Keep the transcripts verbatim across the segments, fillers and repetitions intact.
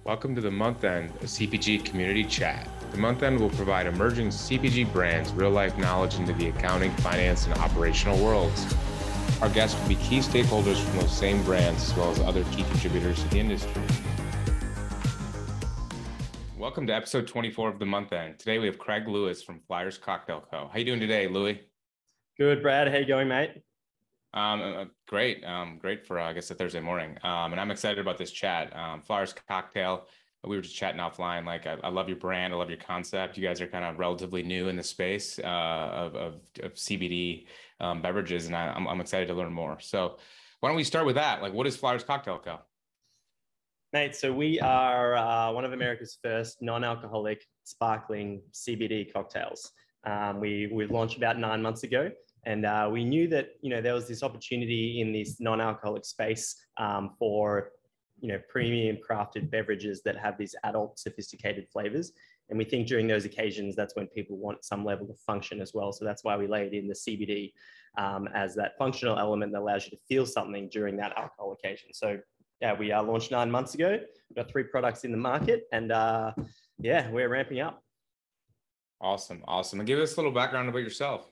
Welcome to the Month End, a C P G community chat. The Month End will provide emerging C P G brands real-life knowledge into the accounting, finance, and operational worlds. Our guests will be key stakeholders from those same brands, as well as other key contributors to the industry. Welcome to episode twenty-four of the Month End. Today we have Craig Lewis from Flyers Cocktail Co. How you doing today, Louis? Good, Brad. How you going, mate? Um, uh, great. Um, great for, uh, I guess, a Thursday morning. Um, and I'm excited about this chat. Um, Flyers Cocktail. We were just chatting offline. Like, I, I love your brand. I love your concept. You guys are kind of relatively new in the space uh, of, of, of C B D um, beverages, and I, I'm, I'm excited to learn more. So why don't we start with that? Like, what is Flyers Cocktail Co? Mate, so we are uh, one of America's first non-alcoholic sparkling C B D cocktails. Um, we we launched about nine months ago, and uh, we knew that you know there was this opportunity in this non-alcoholic space um, for you know premium crafted beverages that have these adult sophisticated flavors. And we think during those occasions, that's when people want some level of function as well. So that's why we laid in the C B D um, as that functional element that allows you to feel something during that alcohol occasion. So yeah, we uh, launched nine months ago. We've got three products in the market, and uh, yeah, we're ramping up. Awesome, awesome. And give us a little background about yourself.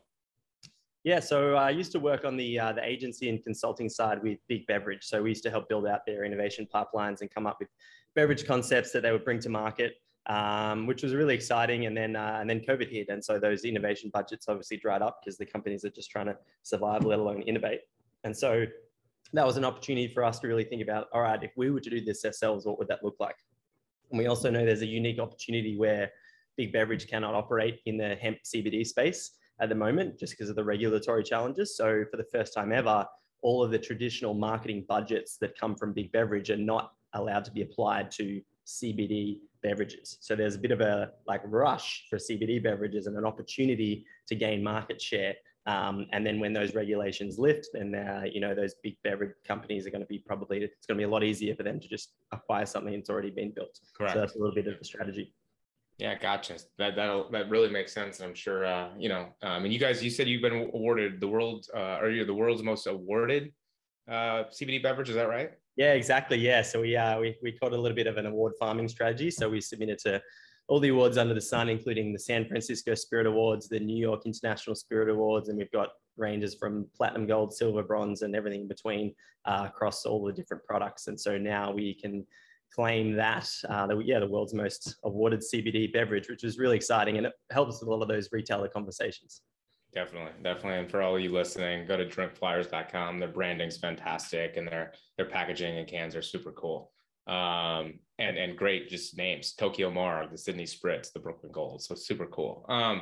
Yeah, so I used to work on the uh, the agency and consulting side with Big Beverage. So we used to help build out their innovation pipelines and come up with beverage concepts that they would bring to market, um, which was really exciting. And then uh, and then COVID hit, and so those innovation budgets obviously dried up because the companies are just trying to survive, let alone innovate. And so that was an opportunity for us to really think about, all right, if we were to do this ourselves, what would that look like? And we also know there's a unique opportunity where Big Beverage cannot operate in the hemp C B D space at the moment, just because of the regulatory challenges. So for the first time ever, all of the traditional marketing budgets that come from Big Beverage are not allowed to be applied to C B D beverages. So there's a bit of a like rush for C B D beverages and an opportunity to gain market share. Um, and then when those regulations lift, then uh, you know those big beverage companies are going to be probably it's going to be a lot easier for them to just acquire something that's already been built. Correct. So that's a little bit of the strategy. Yeah, gotcha. That that that really makes sense. I'm sure. Uh, you know, I um, mean, you guys. You said you've been awarded the world, uh, or you're the world's most awarded uh, C B D beverage. Is that right? Yeah, exactly. Yeah. So we uh, we we caught a little bit of an award farming strategy. So we submitted to all the awards under the sun, including the San Francisco Spirit Awards, the New York International Spirit Awards, and we've got ranges from platinum, gold, silver, bronze, and everything in between uh, across all the different products. And so now we can claim that, uh, that yeah, the world's most awarded C B D beverage, which is really exciting, and it helps with a lot of those retailer conversations. Definitely, definitely. And for all of you listening, go to drink flyers dot com. Their branding's fantastic, and their their packaging and cans are super cool. Um, and and great, just names: Tokyo Marg, the Sydney Spritz, the Brooklyn Gold. So super cool. Um,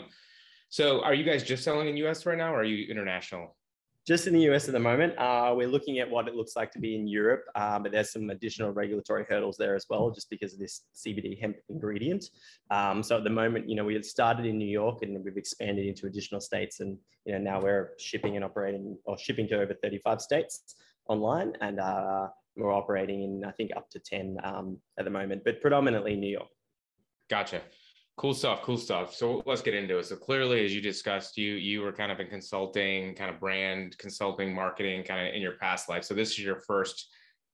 so are you guys just selling in U S right now, or are you international? Just in the U S at the moment. Uh, we're looking at what it looks like to be in Europe, uh, but there's some additional regulatory hurdles there as well, just because of this C B D hemp ingredient. Um, so at the moment, you know, we had started in New York and we've expanded into additional states, and you know now we're shipping and operating or shipping to over thirty-five states online, and uh, we're operating in I think up to ten um, at the moment, but predominantly New York. Gotcha. Cool stuff, cool stuff. So let's get into it. So clearly, as you discussed, you you were kind of in consulting, kind of brand consulting, marketing, kind of in your past life. So this is your first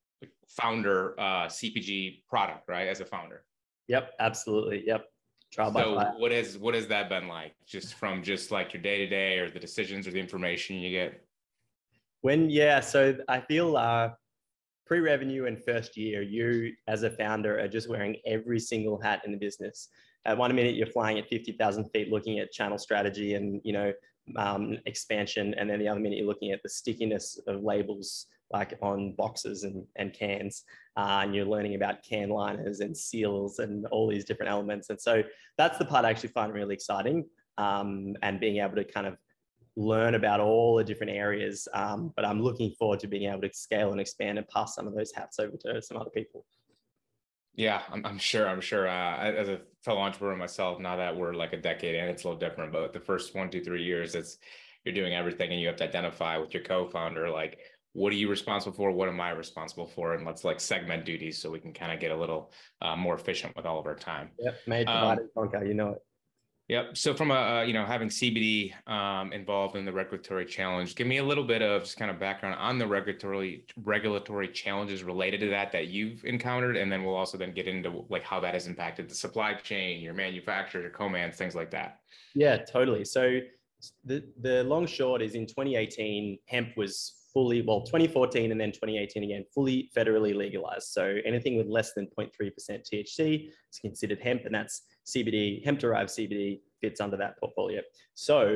founder uh, C P G product, right? As a founder. Yep, absolutely. Yep. Trial by fire. So what has what has that been like? Just from just like your day to day, or the decisions, or the information you get? When yeah, so I feel uh, pre-revenue and first year, you as a founder are just wearing every single hat in the business. At one minute, you're flying at fifty thousand feet, looking at channel strategy and you know um, expansion, and then the other minute you're looking at the stickiness of labels like on boxes and, and cans, uh, and you're learning about can liners and seals and all these different elements. And so that's the part I actually find really exciting, um, and being able to kind of learn about all the different areas. Um, but I'm looking forward to being able to scale and expand and pass some of those hats over to some other people. Yeah, I'm, I'm sure. I'm sure. Uh, as a fellow entrepreneur myself, now that we're like a decade in, it's a little different. But the first one, two, three years, it's you're doing everything, and you have to identify with your co-founder, like, what are you responsible for? What am I responsible for? And let's like segment duties so we can kind of get a little uh, more efficient with all of our time. Yep, made, divide, um, and conquer. You know it. Yep. So from a, uh, you know, having C B D um, involved in the regulatory challenge, give me a little bit of just kind of background on the regulatory regulatory challenges related to that that you've encountered, and then we'll also then get into like how that has impacted the supply chain, your manufacturers, your co-mans, things like that. Yeah, totally. So the the long short is in twenty eighteen, hemp was fully, well, twenty fourteen and then twenty eighteen again, fully federally legalized. So anything with less than zero point three percent T H C is considered hemp, and that's C B D, hemp-derived C B D fits under that portfolio. So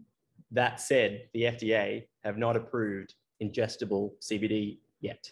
that said, the F D A have not approved ingestible C B D yet.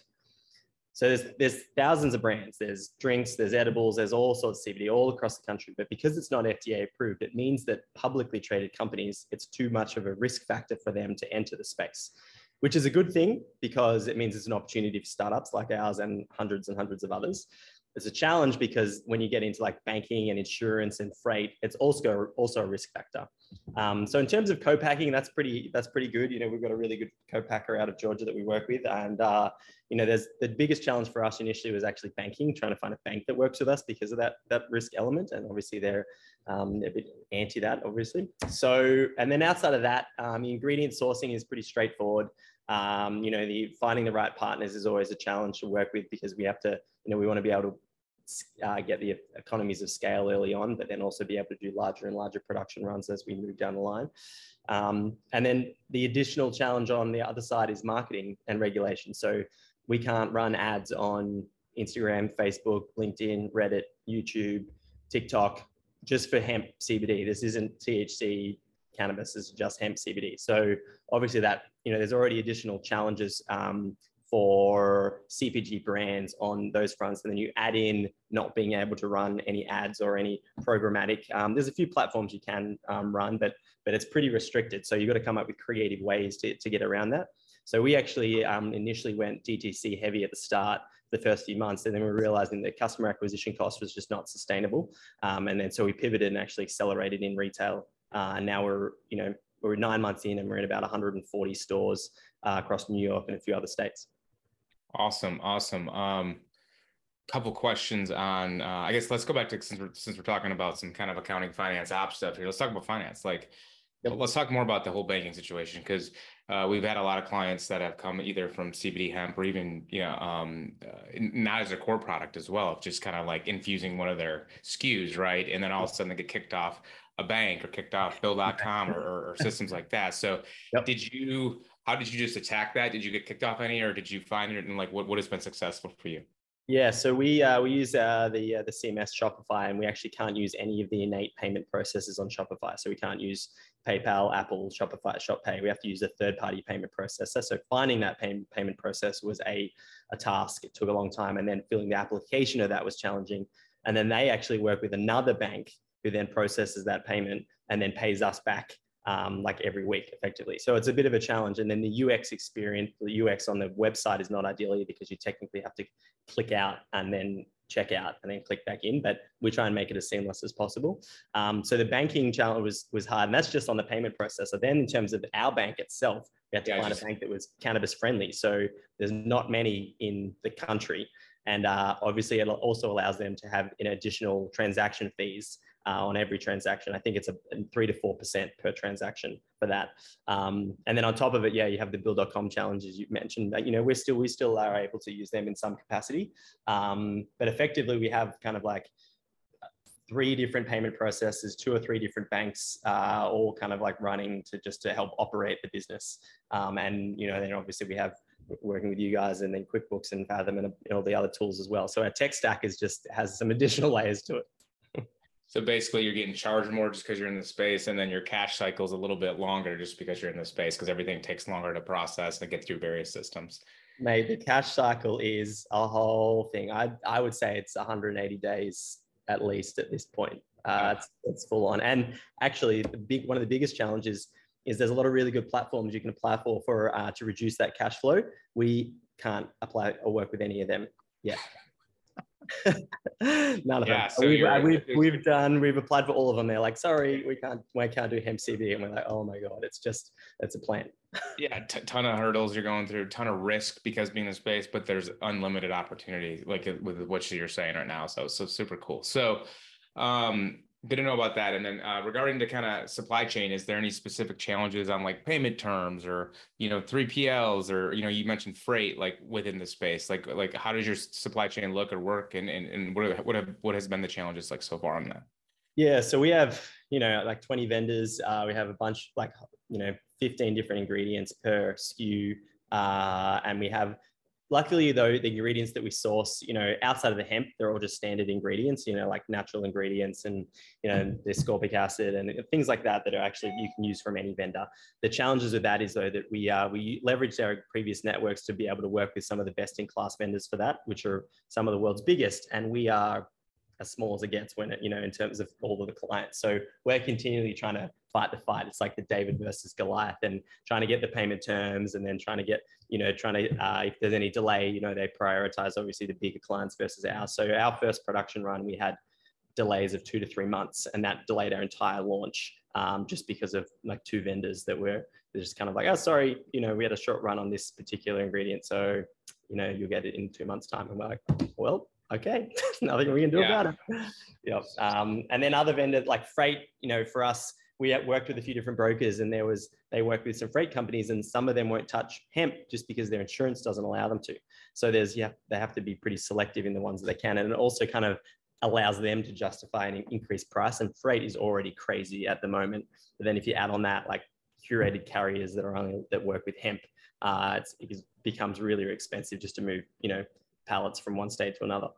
So there's, there's thousands of brands, there's drinks, there's edibles, there's all sorts of C B D all across the country. But because it's not F D A approved, it means that publicly traded companies, it's too much of a risk factor for them to enter the space, which is a good thing because it means it's an opportunity for startups like ours and hundreds and hundreds of others. It's a challenge because when you get into like banking and insurance and freight, it's also also a risk factor. Um, so in terms of co-packing, that's pretty that's pretty good. You know, we've got a really good co-packer out of Georgia that we work with, and uh, you know, there's the biggest challenge for us initially was actually banking, trying to find a bank that works with us because of that that risk element, and obviously they're um, a bit anti that, obviously. So, and then outside of that, um, the ingredient sourcing is pretty straightforward. Um, you know, the finding the right partners is always a challenge to work with because we have to, you know, we want to be able to uh, get the economies of scale early on, but then also be able to do larger and larger production runs as we move down the line. Um, and then the additional challenge on the other side is marketing and regulation. So we can't run ads on Instagram, Facebook, LinkedIn, Reddit, YouTube, TikTok, just for hemp C B D. This isn't T H C cannabis, this is just hemp C B D. So obviously that, you know, there's already additional challenges um, for C P G brands on those fronts. And then you add in not being able to run any ads or any programmatic. Um, there's a few platforms you can um, run, but but it's pretty restricted. So you've got to come up with creative ways to, to get around that. So we actually um, initially went D T C heavy at the start, the first few months, and then we were realizing that customer acquisition cost was just not sustainable. Um, and then so we pivoted and actually accelerated in retail. Uh, and now we're, you know, we're nine months in and we're in about one hundred forty stores uh, across New York and a few other states. Awesome, awesome. Um, couple questions on, uh, I guess let's go back to, since we're, since we're talking about some kind of accounting, finance, ops stuff here, let's talk about finance. Like, yep. Let's talk more about the whole banking situation, because uh, we've had a lot of clients that have come either from C B D hemp or even, you know, um, uh, not as a core product as well, just kind of like infusing one of their S K Us, right? And then all of a sudden they get kicked off a bank or kicked off Bill dot com or, or, or systems like that. So yep. did you, how did you just attack that? Did you get kicked off any, or did you find it, and like what, what has been successful for you? Yeah, so we uh, we use uh, the uh, the C M S Shopify, and we actually can't use any of the innate payment processes on Shopify. So we can't use PayPal, Apple, Shopify, ShopPay. We have to use a third-party payment processor. So finding that pay payment process was a a task. It took a long time, and then filling the application of that was challenging. And then they actually work with another bank who then processes that payment and then pays us back um, like every week effectively. So it's a bit of a challenge. And then the U X experience, the U X on the website is not ideal either, because you technically have to click out and then check out and then click back in, but we try and make it as seamless as possible. Um, so the banking challenge was, was hard, and that's just on the payment processor. Then in terms of our bank itself, we had to yeah, find just... a bank that was cannabis friendly. So there's not many in the country. And uh, obviously it also allows them to have an additional transaction fees Uh, on every transaction. I think it's a three to four percent per transaction for that. Um, and then on top of it, yeah, you have the Bill dot com challenges you mentioned. That, you know, we're still we still are able to use them in some capacity, um, but effectively we have kind of like three different payment processes, two or three different banks, uh, all kind of like running to just to help operate the business. Um, and you know, then obviously we have working with you guys, and then QuickBooks and Fathom and, and all the other tools as well. So our tech stack is just has some additional layers to it. So basically you're getting charged more just because you're in the space, and then your cash cycle is a little bit longer just because you're in the space, because everything takes longer to process and get through various systems. Mate, the cash cycle is a whole thing. I I would say it's one hundred eighty days at least at this point. Uh, it's, it's full on. And actually the big, one of the biggest challenges is there's a lot of really good platforms you can apply for, for uh, to reduce that cash flow. We can't apply or work with any of them yet. None of yeah, them. So we've, we've, we've done, we've applied for all of them. They're like, sorry, we can't, we can't do hemp C B D. And we're like, oh my God, it's just, it's a plan. yeah, t- ton of hurdles you're going through, ton of risk because being in the space, but there's unlimited opportunity, like with what you're saying right now. So, so super cool. So, um, Good to know about that. And then uh, regarding the kind of supply chain, is there any specific challenges on like payment terms or, you know, three P Ls or, you know, you mentioned freight like within the space, like like how does your supply chain look or work and and, and what are, what have what has been the challenges like so far on that? Yeah, so we have, you know, like twenty vendors. Uh, we have a bunch, like, you know, fifteen different ingredients per S K U. Uh, and we have, luckily though, the ingredients that we source, you know, outside of the hemp, they're all just standard ingredients, you know, like natural ingredients and, you know, the ascorbic acid and things like that that are actually, you can use from any vendor. The challenges with that is though that we, uh, we leveraged our previous networks to be able to work with some of the best in class vendors for that, which are some of the world's biggest. And we are as small as it gets when it, you know, in terms of all of the clients. So we're continually trying to fight the fight. It's like the David versus Goliath and trying to get the payment terms and then trying to get, you know, trying to, uh, if there's any delay, you know, they prioritize obviously the bigger clients versus ours. So our first production run, we had delays of two to three months and that delayed our entire launch um, just because of like two vendors that were just kind of like, oh, sorry, you know, we had a short run on this particular ingredient. So, you know, you'll get it in two months time. And we're like, well, okay, nothing we can do yeah. about it. Yep. Um, and then other vendors like freight, you know, for us, we worked with a few different brokers and there was, they worked with some freight companies and some of them won't touch hemp just because their insurance doesn't allow them to. So there's, yeah, they have to be pretty selective in the ones that they can. And it also kind of allows them to justify an increased price, and freight is already crazy at the moment. But then if you add on that, like curated carriers that are only, that work with hemp, uh, it's, it becomes really expensive just to move, you know, pallets from one state to another.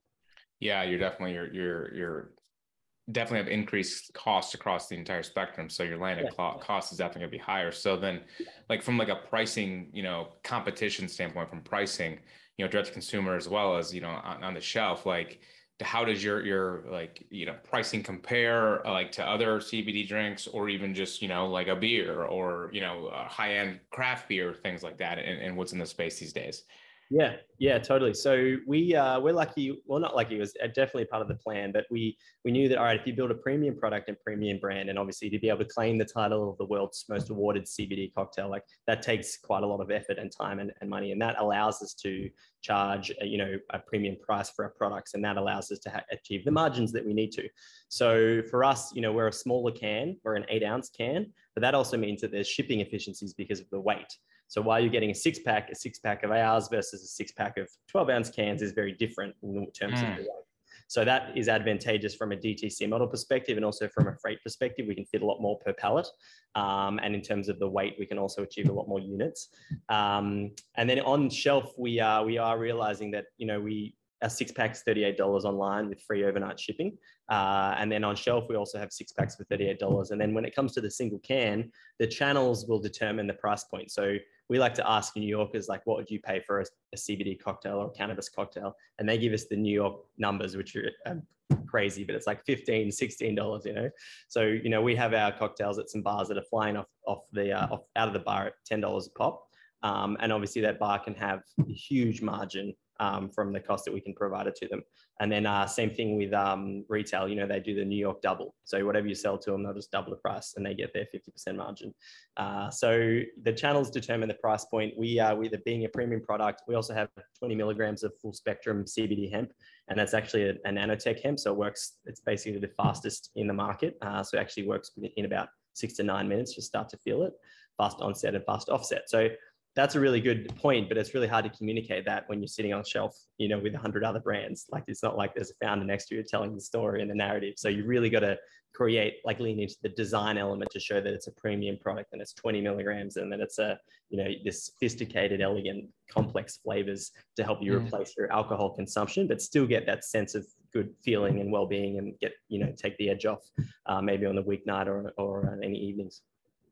Yeah, you're definitely you're you're you're definitely have increased costs across the entire spectrum. So your landed yeah. cost is definitely gonna be higher. So then, like from like a pricing, you know, competition standpoint, from pricing, you know, direct to consumer as well as you know on, on the shelf, like how does your your like you know pricing compare uh, like to other C B D drinks or even just you know like a beer or you know a high end craft beer, things like that, and, and what's in the space these days? Yeah, yeah, totally. So we uh, we're lucky. Well, not lucky. It was definitely part of the plan. But we we knew that all right, if you build a premium product and premium brand, and obviously to be able to claim the title of the world's most awarded C B D cocktail, like that takes quite a lot of effort and time and, and money, and that allows us to charge you know a premium price for our products, and that allows us to ha- achieve the margins that we need to. So for us, you know, we're a smaller can, we're an eight ounce can, but that also means that there's shipping efficiencies because of the weight. So while you're getting a six pack, a six pack of ours versus a six pack of twelve ounce cans is very different in terms mm. of the weight. So that is advantageous from a D T C model perspective and also from a freight perspective. We can fit a lot more per pallet. Um, and in terms of the weight, we can also achieve a lot more units. Um, and then on shelf, we are, we are realizing that, you know, we, our six packs thirty-eight dollars online with free overnight shipping. Uh, and then on shelf, we also have six packs for thirty-eight dollars. And then when it comes to the single can, the channels will determine the price point. So we like to ask New Yorkers, like, what would you pay for a, a C B D cocktail or a cannabis cocktail? And they give us the New York numbers, which are um, crazy, but it's like fifteen dollars, sixteen dollars, you know? So, you know, we have our cocktails at some bars that are flying off, off the, uh, off, out of the bar at ten dollars a pop. Um, and obviously that bar can have a huge margin um, from the cost that we can provide it to them. And then uh, same thing with um, retail, you know, they do the New York double. So whatever you sell to them, they'll just double the price and they get their fifty percent margin. Uh, so the channels determine the price point. We are, with it being a premium product, we also have twenty milligrams of full spectrum C B D hemp. And that's actually a, a nanotech hemp. So it works, it's basically the fastest in the market. Uh, so it actually works in about six to nine minutes to start to feel it, fast onset and fast offset. So that's a really good point, but it's really hard to communicate that when you're sitting on a shelf, you know, with a hundred other brands. Like, it's not like there's a founder next to you telling the story and the narrative. So you really got to create, like, lean into the design element to show that it's a premium product and it's twenty milligrams and that it's a, you know, this sophisticated, elegant, complex flavors to help you mm. replace your alcohol consumption, but still get that sense of good feeling and well-being and get, you know, take the edge off uh, maybe on the weeknight or, or any evenings.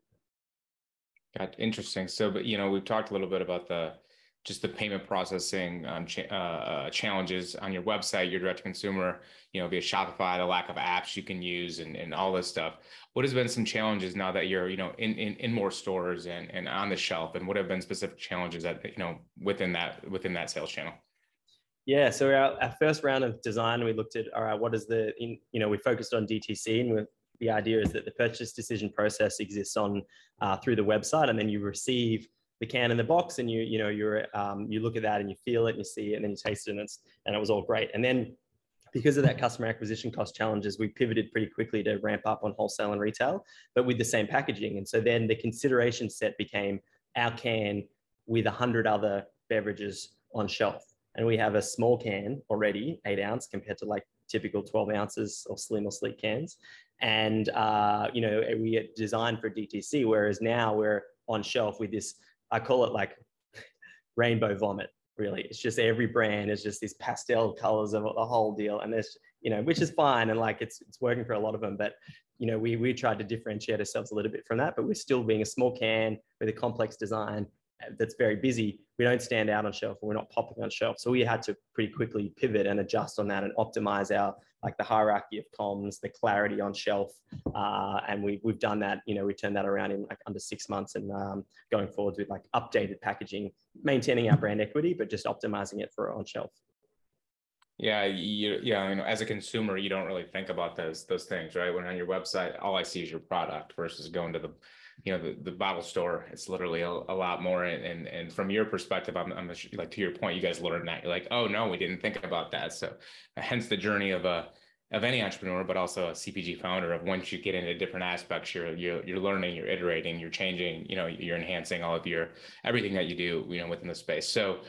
Got interesting. So, but you know, we've talked a little bit about the just the payment processing um, ch uh, challenges on your website, your direct to consumer, you know, via Shopify, the lack of apps you can use, and and all this stuff. What has been some challenges now that you're, you know, in in, in more stores and and on the shelf, and what have been specific challenges that you know within that within that sales channel? Yeah, so our, our first round of design, we looked at, all right, what is the, in, you know, we focused on D T C, and we're the idea is that the purchase decision process exists on uh, through the website, and then you receive the can in the box, and you you know you're um, you look at that and you feel it and you see it and then you taste it, and it's and it was all great. And then because of that customer acquisition cost challenges, we pivoted pretty quickly to ramp up on wholesale and retail, but with the same packaging. And so then the consideration set became our can with a hundred other beverages on shelf. And we have a small can already, eight ounce compared to like typical twelve ounces or slim or sleek cans. And, uh, you know, we are designed for D T C, whereas now we're on shelf with this, I call it like rainbow vomit. Really, it's just every brand is just these pastel colors of the whole deal, and there's, you know, which is fine, and like it's it's working for a lot of them. But you know, we we tried to differentiate ourselves a little bit from that, but we're still being a small can with a complex design that's very busy. We don't stand out on shelf, and we're not popping on shelf. So we had to pretty quickly pivot and adjust on that and optimize our like the hierarchy of comms, the clarity on shelf, uh, and we we've done that. You know, we turned that around in like under six months, and um, going forward with like updated packaging, maintaining our brand equity, but just optimizing it for on shelf. Yeah, you, yeah, you know, as a consumer, you don't really think about those those things, right? When on your website, all I see is your product versus going to the, you know, the, the bottle store. It's literally a, a lot more. And, and and from your perspective, I'm, I'm like, to your point, you guys learned that. You're like, oh no, we didn't think about that. So hence the journey of a of any entrepreneur, but also a C P G founder, of once you get into different aspects, you're you're you're learning, you're iterating, you're changing, you know, you're enhancing all of your everything that you do, you know, within the space. So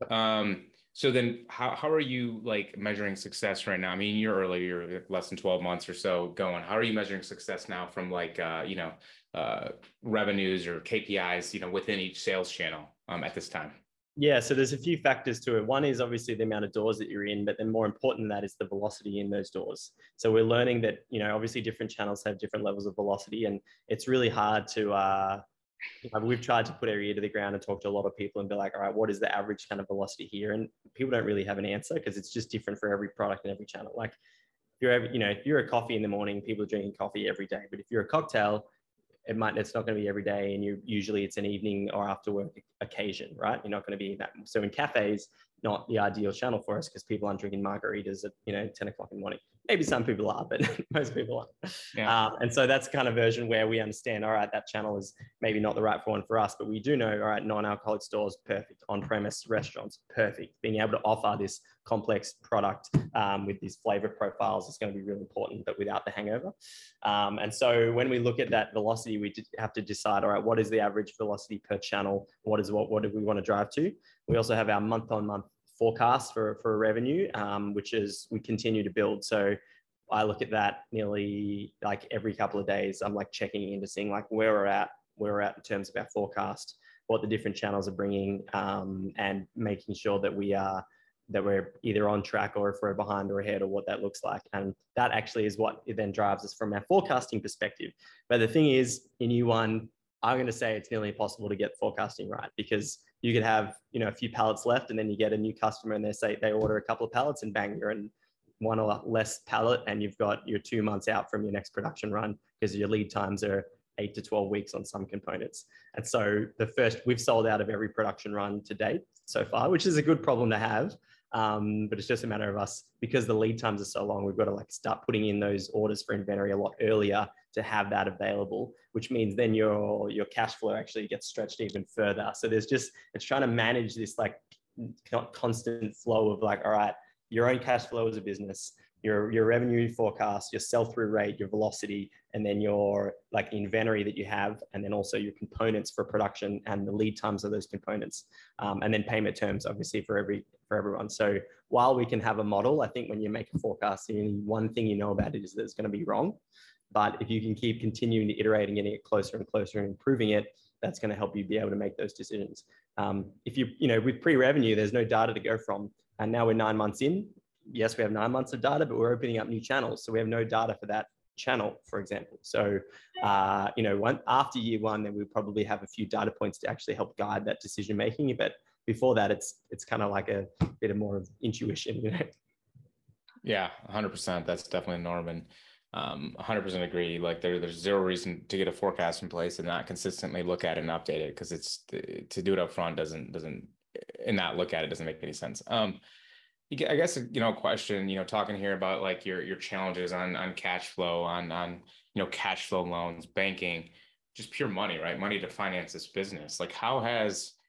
um So then how, how are you like measuring success right now? I mean, you're early, you're less than twelve months or so going. How are you measuring success now from like, uh, you know, uh, revenues or K P Is, you know, within each sales channel um, at this time? Yeah, so there's a few factors to it. One is obviously the amount of doors that you're in, but then more important than that is the velocity in those doors. So we're learning that, you know, obviously different channels have different levels of velocity, and it's really hard to, uh, we've tried to put our ear to the ground and talk to a lot of people and be like, all right, what is the average kind of velocity here? And people don't really have an answer because it's just different for every product and every channel. Like if you're, ever, you know, if you're a coffee in the morning, people are drinking coffee every day. But if you're a cocktail, it might, it's not going to be every day. And you usually it's an evening or after work occasion, right? You're not going to be that. So in cafes, not the ideal channel for us because people aren't drinking margaritas at, you know, ten o'clock in the morning. Maybe some people are, but most people aren't. Yeah. Um, and so that's kind of version where we understand, all right, that channel is maybe not the right one for us, but we do know, all right, non-alcoholic stores, perfect. On-premise restaurants, perfect. Being able to offer this complex product um, with these flavor profiles is going to be really important, but without the hangover. Um, and so when we look at that velocity, we have to decide, all right, what is the average velocity per channel? What is what, what do we want to drive to? We also have our month-on-month forecast for, for revenue, um, which is we continue to build. So I look at that nearly like every couple of days. I'm like checking into seeing like where we're at, where we're at in terms of our forecast, what the different channels are bringing, um, and making sure that we are that we're either on track or if we're behind or ahead or what that looks like. And that actually is what it then drives us from our forecasting perspective. But the thing is, in year one, I'm going to say it's nearly impossible to get forecasting right because you could have, you know, a few pallets left and then you get a new customer and they say they order a couple of pallets and bang, you're in one or less pallet and you've got your two months out from your next production run because your lead times are eight to twelve weeks on some components. And so the first, we've sold out of every production run to date so far, which is a good problem to have. Um, but it's just a matter of us, because the lead times are so long, we've got to like start putting in those orders for inventory a lot earlier to have that available, which means then your, your cash flow actually gets stretched even further. So there's just, it's trying to manage this like constant flow of like, all right, your own cash flow as a business, your, your revenue forecast, your sell-through rate, your velocity, and then your like inventory that you have, and then also your components for production and the lead times of those components, um, and then payment terms, obviously for every for everyone. So while we can have a model, I think when you make a forecast, the only one thing you know about it is that it's going to be wrong. But if you can keep continuing to iterate and getting it closer and closer and improving it, that's going to help you be able to make those decisions. Um, if you, you know, with pre-revenue, there's no data to go from, and now we're nine months in. Yes, we have nine months of data, but we're opening up new channels. So we have no data for that channel, for example. So, uh, you know, one, after year one, then we'll probably have a few data points to actually help guide that decision-making. But before that, it's it's kind of like a bit of more of intuition, you know? Yeah, one hundred percent. That's definitely Norman. Um, one hundred percent agree. Like there, there's zero reason to get a forecast in place and not consistently look at it and update it, because it's to do it up front doesn't doesn't and not look at it doesn't make any sense. Um, I guess, you know, question, you know, talking here about like your your challenges on on cash flow, on on you know cash flow loans, banking, just pure money, right? Money to finance this business. Like how has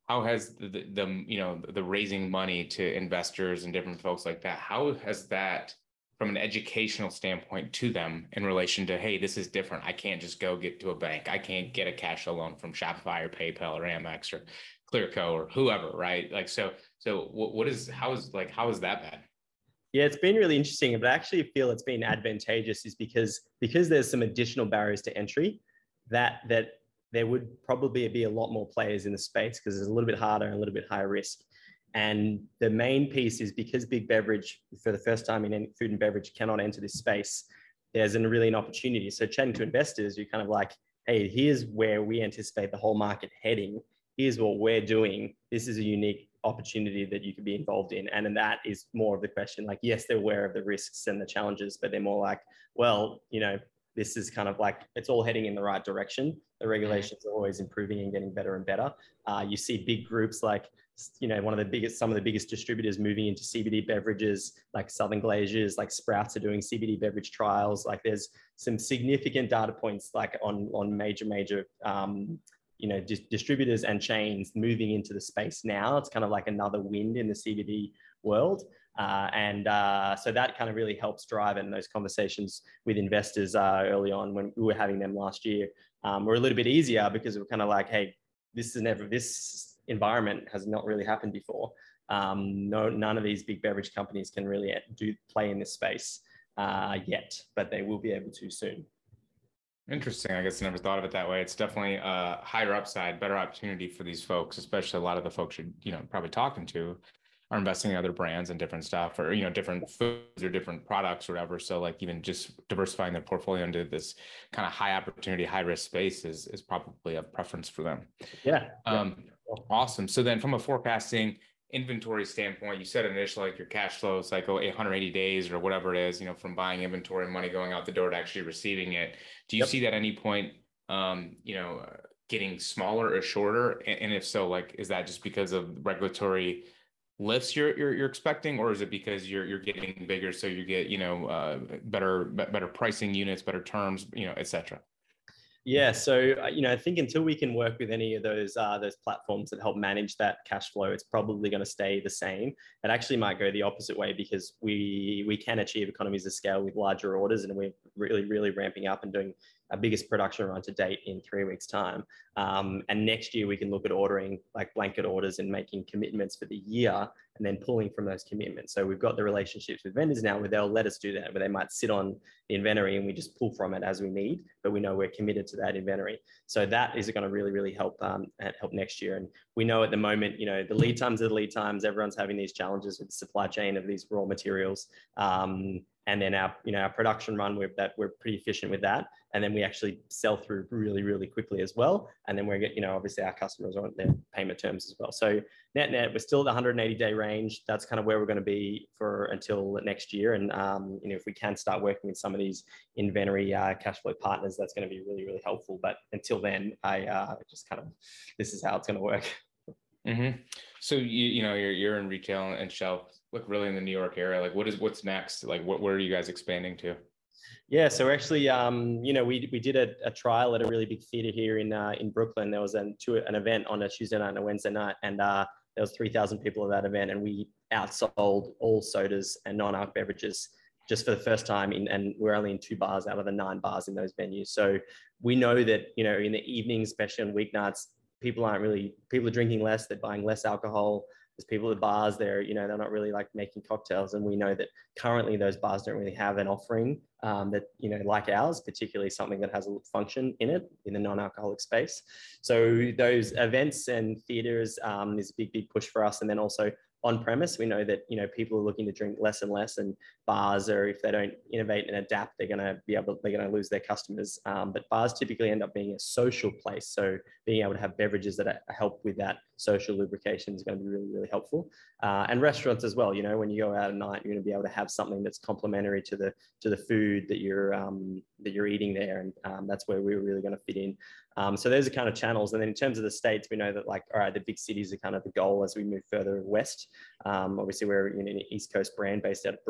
how has the, the, the you know the raising money to investors and different folks like that, how has that from an educational standpoint to them in relation to, hey, this is different. I can't just go get to a bank. I can't get a cash flow loan from Shopify or PayPal or Amex or Clearco or whoever, right? Like, so, so what, what is, how is like, how is that bad? Yeah, it's been really interesting, but I actually feel it's been advantageous is because, because there's some additional barriers to entry that, that there would probably be a lot more players in the space because it's a little bit harder and a little bit higher risk. And the main piece is because big beverage, for the first time in food and beverage, cannot enter this space, there's a really an opportunity. So chatting to investors, you're kind of like, hey, here's where we anticipate the whole market heading. Here's what we're doing. This is a unique opportunity that you could be involved in. And then that is more of the question, like, yes, they're aware of the risks and the challenges, but they're more like, well, you know, this is kind of like, it's all heading in the right direction. The regulations are always improving and getting better and better. Uh, you see big groups like, you know, one of the biggest, some of the biggest distributors moving into C B D beverages, like Southern Glazers, like Sprouts are doing C B D beverage trials. Like there's some significant data points like on, on major, major, um, you know, dis- distributors and chains moving into the space now. It's kind of like another wind in the C B D world. Uh, and uh, so that kind of really helps drive it. And those conversations with investors uh, early on when we were having them last year um, were a little bit easier because we're kind of like, hey, this is never, this environment has not really happened before. Um, no, none of these big beverage companies can really do play in this space uh, yet, but they will be able to soon. Interesting. I guess I never thought of it that way. It's definitely a higher upside, better opportunity for these folks, especially a lot of the folks you're, you know, probably talking to are investing in other brands and different stuff or, you know, different foods or different products or whatever. So like even just diversifying their portfolio into this kind of high opportunity, high risk space is, is probably a preference for them. Yeah. Um, yeah. Awesome. So then from a forecasting inventory standpoint, you said initially like your cash flow cycle, one hundred eighty days or whatever it is, you know, from buying inventory and money going out the door to actually receiving it. Do you yep. see that at any point, um, you know, getting smaller or shorter? And, and if so, like, is that just because of regulatory lifts you're, you're, you're expecting, or is it because you're, you're getting bigger? So you get, you know, uh, better, better pricing units, better terms, you know, et cetera. Yeah, so uh, you know, I think until we can work with any of those uh, those platforms that help manage that cash flow, it's probably going to stay the same. It actually might go the opposite way because we we can achieve economies of scale with larger orders, and we're really really ramping up and doing our biggest production run to date in three weeks' time. Um, and next year we can look at ordering like blanket orders and making commitments for the year, and then pulling from those commitments. So we've got the relationships with vendors now where they'll let us do that, where they might sit on the inventory and we just pull from it as we need, but we know we're committed to that inventory. So that is going to really, really help um, help next year. And we know at the moment, you know, the lead times are the lead times. Everyone's having these challenges with the supply chain of these raw materials. Um, and then our, you know, our production run, we're, that we're pretty efficient with that. And then we actually sell through really, really quickly as well. And then we're getting, you know, obviously our customers want their payment terms as well. So net net, we're still the one hundred eighty day range. That's kind of where we're going to be for until next year. And, um, you know, if we can start working with some of these inventory uh, cash flow partners, that's going to be really, really helpful. But until then, I uh, just kind of, this is how it's going to work. Mm-hmm. So you you know you're you're in retail and shelf, look really in the New York area. Like what is what's next? Like what where are you guys expanding to? Yeah, so actually, um, you know, we we did a, a trial at a really big theater here in uh, in Brooklyn. There was an to an event on a Tuesday night and a Wednesday night, and uh, there was three thousand people at that event, and we outsold all sodas and non-alc beverages just for the first time. In, and we're only in two bars out of the nine bars in those venues. So we know that, you know, in the evenings, especially on weeknights, people aren't really, people are drinking less, they're buying less alcohol. There's people at bars there, you know, they're not really like making cocktails. And we know that currently those bars don't really have an offering um, that, you know, like ours, particularly something that has a function in it in the non-alcoholic space. So those events and theaters um, is a big, big push for us. And then also on premise, we know that, you know, people are looking to drink less and less, and bars are, if they don't innovate and adapt, they're going to be able, they're going to lose their customers. Um, but bars typically end up being a social place. So being able to have beverages that help with that social lubrication is going to be really, really helpful. Uh, and restaurants as well. You know, when you go out at night, you're going to be able to have something that's complementary to the, to the food that you're, um, that you're eating there. And um, that's where we're really going to fit in. Um, so those are kind of channels. And then in terms of the states, we know that like, all right, the big cities are kind of the goal as we move further west. Um, obviously, we're in an East Coast brand based out of Brooklyn, but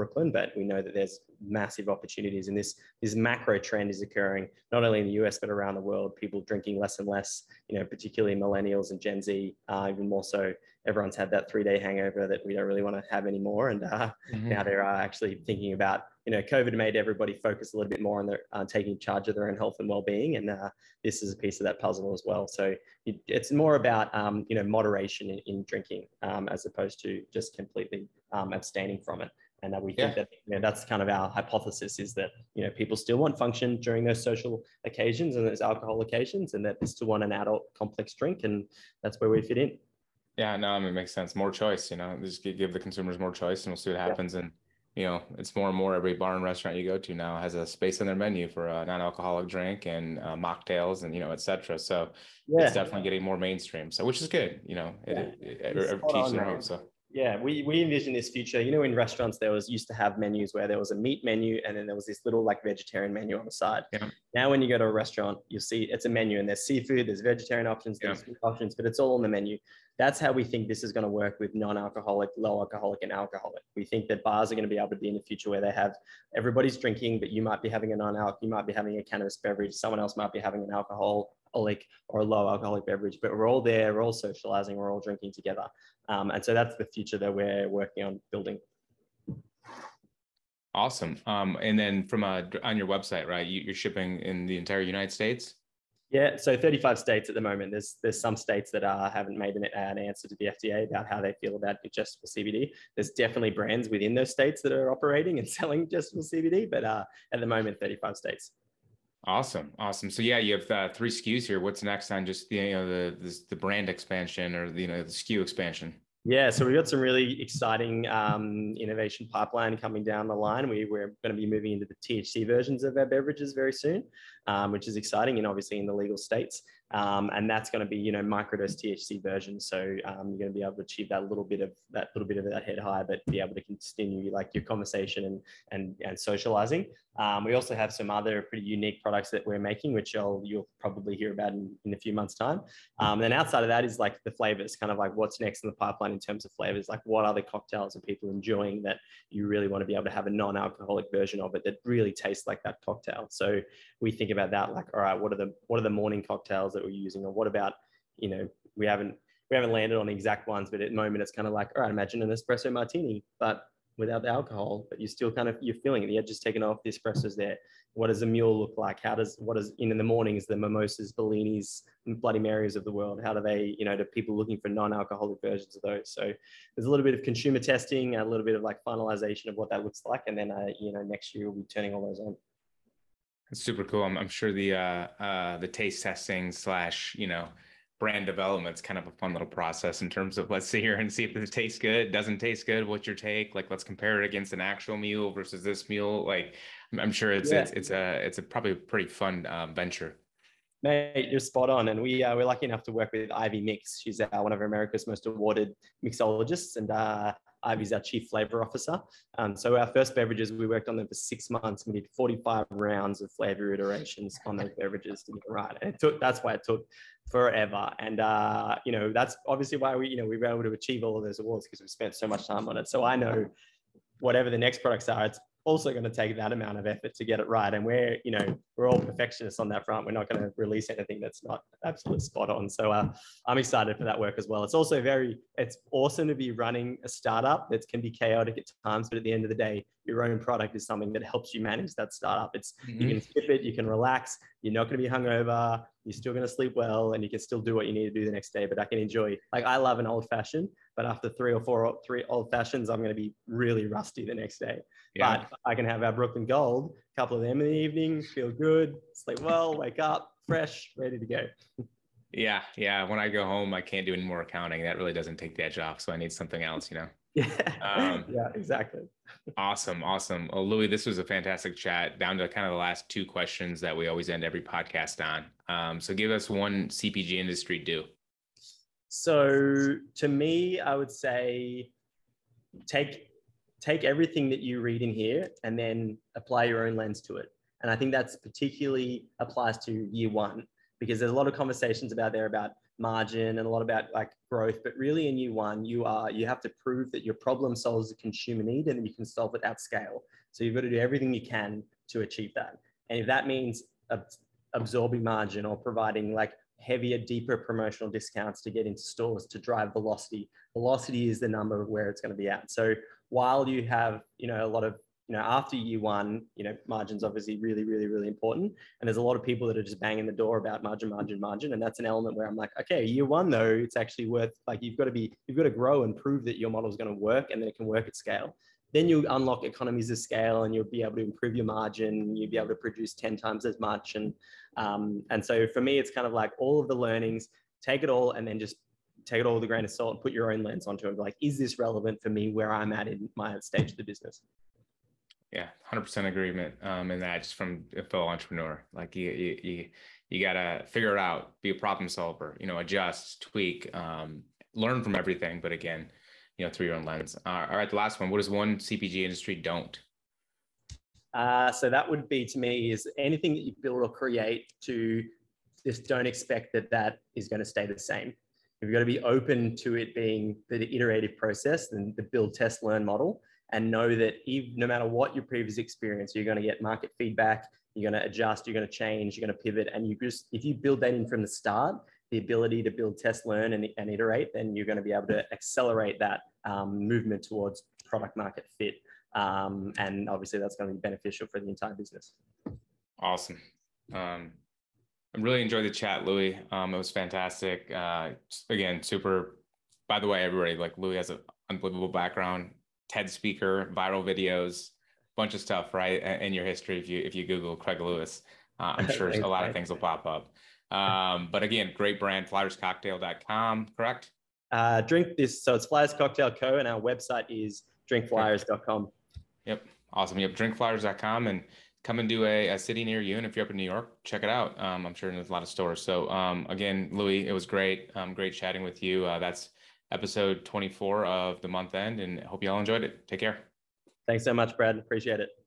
it. We know that there's massive opportunities, and this this macro trend is occurring not only in the U S but around the world. People drinking less and less, you know, particularly millennials and Gen Z, uh, even more so. Everyone's had that three-day hangover that we don't really want to have anymore, and uh, mm-hmm. now they're uh, actually thinking about, you know, COVID made everybody focus a little bit more on their uh, taking charge of their own health and well-being, and uh, this is a piece of that puzzle as well. So it, it's more about um, you know, moderation in, in drinking um, as opposed to just completely um, abstaining from it. And uh, we think yeah. that, you know, that's kind of our hypothesis, is that, you know, people still want function during those social occasions and those alcohol occasions, and that they still want an adult complex drink, and that's where we fit in. Yeah, no, I mean, it makes sense. More choice, you know, just give the consumers more choice, and we'll see what happens. Yeah. And, you know, it's more and more every bar and restaurant you go to now has a space on their menu for a non-alcoholic drink and uh, mocktails and, you know, et cetera. So yeah. it's definitely getting more mainstream. So, which is good, you know, it, yeah. it, it, it teaches their own. So. Yeah, we, we envision this future. You know, in restaurants, there was used to have menus where there was a meat menu and then there was this little like vegetarian menu on the side. Yeah. Now, when you go to a restaurant, you'll see it's a menu and there's seafood, there's vegetarian options, there's yeah. options, but it's all on the menu. That's how we think this is going to work with non-alcoholic, low alcoholic, and alcoholic. We think that bars are going to be able to be in the future where they have everybody's drinking, but you might be having a non-alc, you might be having a cannabis beverage, someone else might be having an alcohol or a low alcoholic beverage, but we're all there, we're all socializing, we're all drinking together. Um, and so that's the future that we're working on building. Awesome. Um, and then from a, on your website, right, you, you're shipping in the entire United States? Yeah, so thirty-five states at the moment. There's there's some states that uh, haven't made an, an answer to the F D A about how they feel about just for C B D. There's definitely brands within those states that are operating and selling just for C B D, but uh, at the moment, thirty-five states. Awesome. Awesome. So yeah, you have uh, three S K Us here. What's next on just the, you know, the, the, the brand expansion or the, you know, the S K U expansion? Yeah, so we've got some really exciting um, innovation pipeline coming down the line. We, we're going to be moving into the T H C versions of our beverages very soon, um, which is exciting, and obviously in the legal states. Um, and that's going to be, you know, microdose T H C version. So um, you're going to be able to achieve that little bit of that little bit of that head high, but be able to continue like your conversation and and and socializing. Um, we also have some other pretty unique products that we're making, which you'll you'll probably hear about in, in a few months' time. Um, and then outside of that is like the flavors, kind of like what's next in the pipeline in terms of flavors. Like what other cocktails are people enjoying that you really want to be able to have a non-alcoholic version of it that really tastes like that cocktail. So we think about that, like, all right, what are the what are the morning cocktails that we're using, or what about, you know, we haven't we haven't landed on the exact ones, but at the moment it's kind of like, all right, imagine an espresso martini, but without the alcohol, but you still kind of, you're feeling it. The edge is taken off, the espresso's there. What does a mule look like? How does, what is in, in the mornings, the mimosas, bellinis, Bloody Marys of the world? How do they, you know, do people looking for non-alcoholic versions of those? So there's a little bit of consumer testing, a little bit of like finalization of what that looks like. And then, uh, you know, next year we'll be turning all those on. It's super cool. I'm, I'm sure the, uh, uh, the taste testing slash, you know, brand development's kind of a fun little process in terms of let's sit here and see if it tastes good, doesn't taste good. What's your take? Like, let's compare it against an actual mule versus this mule. Like, I'm sure it's, yeah. it's, it's a, it's a probably a pretty fun um, venture. Mate, you're spot on. And we, uh, we're lucky enough to work with Ivy Mix. She's uh, one of America's most awarded mixologists, and uh, Ivy's our chief flavor officer. Um, so our first beverages, we worked on them for six months. We did forty-five rounds of flavor iterations on those beverages to get it right. And it took, that's why it took forever. And, uh, you know, that's obviously why we, you know, we were able to achieve all of those awards, because we spent so much time on it. So I know whatever the next products are, it's also going to take that amount of effort to get it right. And we're, you know, we're all perfectionists on that front. We're not going to release anything that's not absolutely spot on. So uh, I'm excited for that work as well. It's also very, it's awesome to be running a startup that can be chaotic at times, but at the end of the day, your own product is something that helps you manage that startup. It's, mm-hmm. you can skip it, you can relax, you're not going to be hungover, you're still going to sleep well, and you can still do what you need to do the next day. But I can enjoy, like, I love an old fashioned, but after three or four, three old fashions, I'm going to be really rusty the next day. Yeah. But I can have our Brooklyn Gold, a couple of them in the evening, feel good, sleep well, wake up fresh, ready to go. Yeah. Yeah. When I go home, I can't do any more accounting. That really doesn't take the edge off. So I need something else, you know? Yeah. Um, yeah, exactly. Awesome. Awesome. Well, Louis, this was a fantastic chat. Down to kind of the last two questions that we always end every podcast on. Um, so give us one C P G industry do. So to me, I would say take, take everything that you read in here and then apply your own lens to it. And I think that's particularly applies to year one, because there's a lot of conversations about there about margin and a lot about like growth. But really in year one, you are you have to prove that your problem solves a consumer need and that you can solve it at scale. So you've got to do everything you can to achieve that. And if that means ab- absorbing margin or providing like heavier, deeper promotional discounts to get into stores to drive velocity, velocity is the number of where it's going to be at. So while you have, you know, a lot of, you know, after year one, you know, margin's obviously really, really, really important. And there's a lot of people that are just banging the door about margin, margin, margin. And that's an element where I'm like, okay, year one though, it's actually worth, like, you've got to be, you've got to grow and prove that your model is going to work and that it can work at scale. Then you unlock economies of scale and you'll be able to improve your margin. You'll be able to produce ten times as much. And, um, and so for me, it's kind of like all of the learnings, take it all and then just take it all with a grain of salt and put your own lens onto it. Like, is this relevant for me where I'm at in my stage of the business? Yeah, one hundred percent agreement um, in that, just from a fellow entrepreneur. Like you, you, you, you got to figure it out, be a problem solver, you know, adjust, tweak, um, learn from everything. But again, you know, through your own lens. Uh, all right, the last one, what does one C P G industry don't? Uh, so that would be, to me, is anything that you build or create to just don't expect that that is going to stay the same. You've got to be open to it being the iterative process and the build, test, learn model, and know that even, no matter what your previous experience, you're going to get market feedback, you're going to adjust, you're going to change, you're going to pivot. And you just, if you build that in from the start, the ability to build, test, learn, and, and iterate, then you're going to be able to accelerate that um, movement towards product market fit. Um, and obviously that's going to be beneficial for the entire business. Awesome. Um, I really enjoyed the chat, Louis. Um, it was fantastic. Uh, again, super, by the way, everybody, like Louis has an unbelievable background, TED speaker, viral videos, bunch of stuff, right? In your history, if you, if you Google Craig Lewis, uh, I'm sure Thanks, a lot mate. of things will pop up. Um, but again, great brand, flyers cocktail dot com, correct? Uh, drink this. So it's Flyers Cocktail Co. and our website is drink flyers dot com. Yep. Awesome. Yep. drink flyers dot com and come and do a, a city near you. And if you're up in New York, check it out. Um, I'm sure there's a lot of stores. So um, again, Louis, it was great. Um, great chatting with you. Uh, that's episode twenty-four of the month end, and hope you all enjoyed it. Take care. Thanks so much, Brad. Appreciate it.